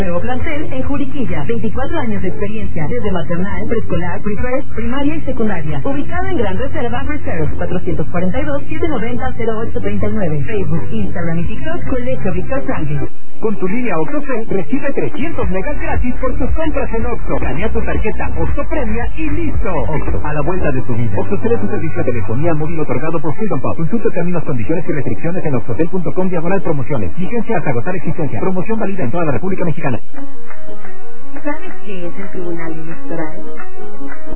Nuevo plantel en Juriquilla, 24 años de experiencia, desde maternal, preescolar, pre-first, primaria y secundaria. Ubicado en Gran Reserva Reserve, 442-790-0839. Facebook, Instagram y TikTok, Colegio Víctor Franklin. Con tu línea OXXO recibe 300 megas gratis por tus compras en OXXO. Planea tu tarjeta OXXO Premia y listo. OXXO, a la vuelta de tu vida. OXXO es tu servicio de telefonía móvil otorgado por Freedom Pop. Consulta términos, condiciones y restricciones en oxxotel.com/promociones. Vigencia hasta agotar existencia. Promoción válida en toda la República Mexicana. ¿Sabes qué es el Tribunal Electoral?